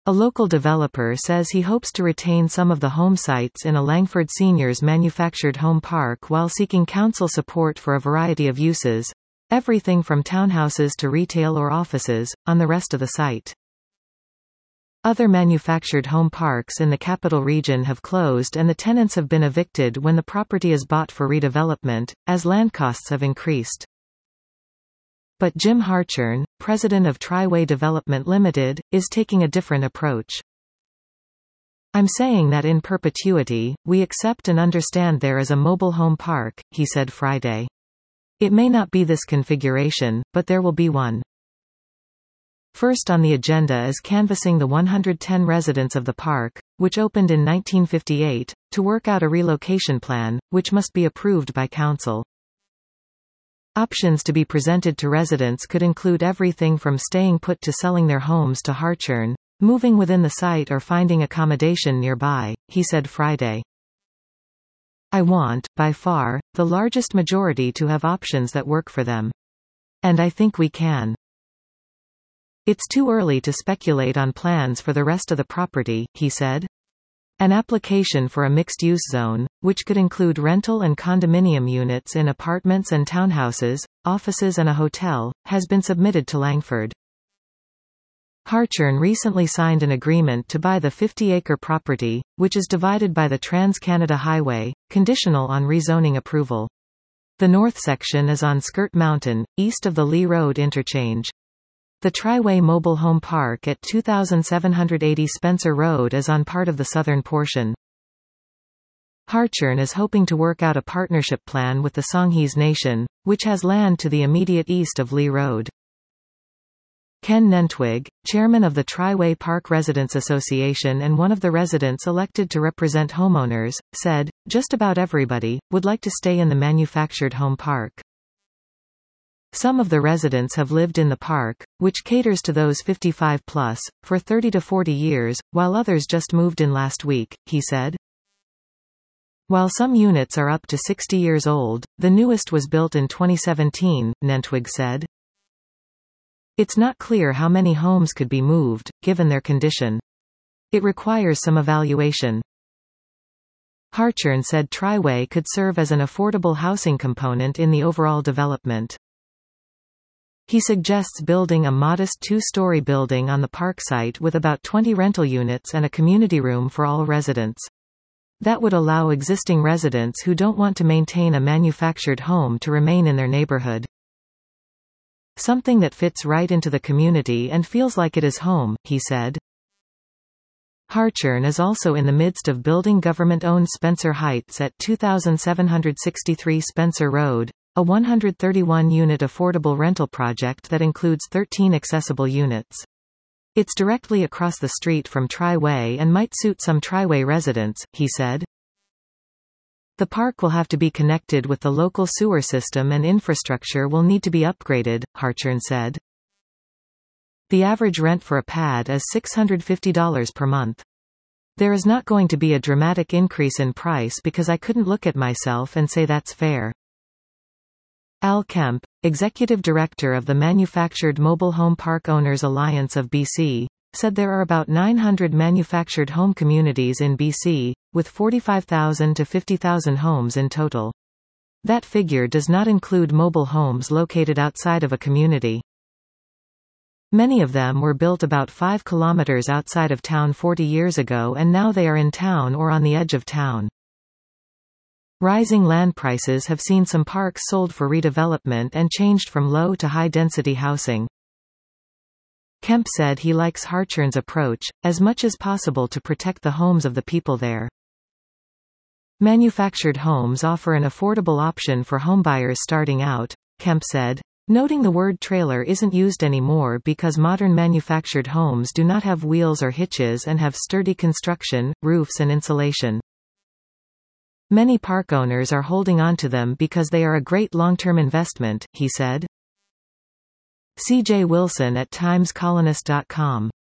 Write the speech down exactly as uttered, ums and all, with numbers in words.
A local developer says he hopes to retain some of the home sites in a Langford Seniors manufactured home park while seeking council support for a variety of uses, everything from townhouses to retail or offices, on the rest of the site. Other manufactured home parks in the capital region have closed and the tenants have been evicted when the property is bought for redevelopment, as land costs have increased. But Jim Hartshorn, president of Triway Development Limited, is taking a different approach. "I'm saying that in perpetuity, we accept and understand there is a mobile home park," he said Friday. "It may not be this configuration, but there will be one." First on the agenda is canvassing the one hundred ten residents of the park, which opened in nineteen fifty-eight, to work out a relocation plan, which must be approved by council. Options to be presented to residents could include everything from staying put to selling their homes to Hartshorn, moving within the site or finding accommodation nearby, he said Friday. "I want, by far, the largest majority to have options that work for them. And I think we can. It's too early to speculate on plans for the rest of the property," he said. An application for a mixed-use zone, which could include rental and condominium units in apartments and townhouses, offices and a hotel, has been submitted to Langford. Hartshorn recently signed an agreement to buy the fifty-acre property, which is divided by the Trans-Canada Highway, conditional on rezoning approval. The north section is on Skirt Mountain, east of the Lee Road interchange. The Triway Mobile Home Park at two thousand seven hundred eighty Spencer Road is on part of the southern portion. Hartshorn is hoping to work out a partnership plan with the Songhees Nation, which has land to the immediate east of Lee Road. Ken Nentwig, chairman of the Triway Park Residents Association and one of the residents elected to represent homeowners, said, "Just about everybody would like to stay in the manufactured home park. Some of the residents have lived in the park, which caters to those fifty-five plus, for thirty to forty years, while others just moved in last week," he said. While some units are up to sixty years old, the newest was built in twenty seventeen, Nentwig said. "It's not clear how many homes could be moved, given their condition. It requires some evaluation." Hartshorn said Triway could serve as an affordable housing component in the overall development. He suggests building a modest two-story building on the park site with about twenty rental units and a community room for all residents. That would allow existing residents who don't want to maintain a manufactured home to remain in their neighborhood. "Something that fits right into the community and feels like it is home," he said. Hartshorn is also in the midst of building government-owned Spencer Heights at two thousand seven hundred sixty-three Spencer Road, a one hundred thirty-one unit affordable rental project that includes thirteen accessible units. It's directly across the street from Triway and might suit some Triway residents, he said. The park will have to be connected with the local sewer system and infrastructure will need to be upgraded, Hartshorn said. The average rent for a pad is six hundred fifty dollars per month. "There is not going to be a dramatic increase in price because I couldn't look at myself and say that's fair." Al Kemp, executive director of the Manufactured Mobile Home Park Owners Alliance of B C, said there are about nine hundred manufactured home communities in B C, with forty-five thousand to fifty thousand homes in total. That figure does not include mobile homes located outside of a community. Many of them were built about five kilometers outside of town forty years ago and now they are in town or on the edge of town. Rising land prices have seen some parks sold for redevelopment and changed from low to high-density housing. Kemp said he likes Hartshorn's approach, as much as possible to protect the homes of the people there. Manufactured homes offer an affordable option for homebuyers starting out, Kemp said, noting the word trailer isn't used anymore because modern manufactured homes do not have wheels or hitches and have sturdy construction, roofs and insulation. Many park owners are holding on to them because they are a great long-term investment, he said. C J Wilson at times colonist dot com